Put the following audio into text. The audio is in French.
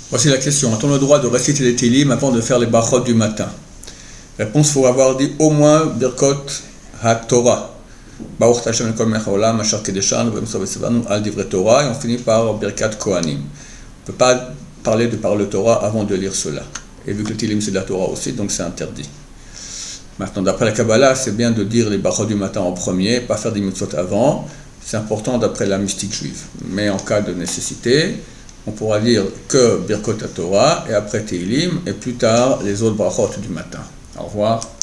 Voici la question. A-t-on le droit de réciter les Télim avant de faire les brachot du matin? Réponse, il faut avoir dit au moins Birkot HaTorah. Baruch Hashem Kol Melech Haolam, Asher Kedeshanu, V'Mosor V'Tzivanu, Al Divrei Torah, et on finit par Birkat Kohanim. On ne peut pas parler de parole de Torah avant de lire cela. Et vu que le Télim c'est de la Torah aussi, donc c'est interdit. Maintenant, d'après la Kabbalah, c'est bien de dire les brachot du matin en premier, pas faire des mitzvot avant. C'est important d'après la mystique juive. Mais en cas de nécessité, on pourra dire que Birkot HaTorah et après Télim et plus tard les autres brachot du matin. Au revoir.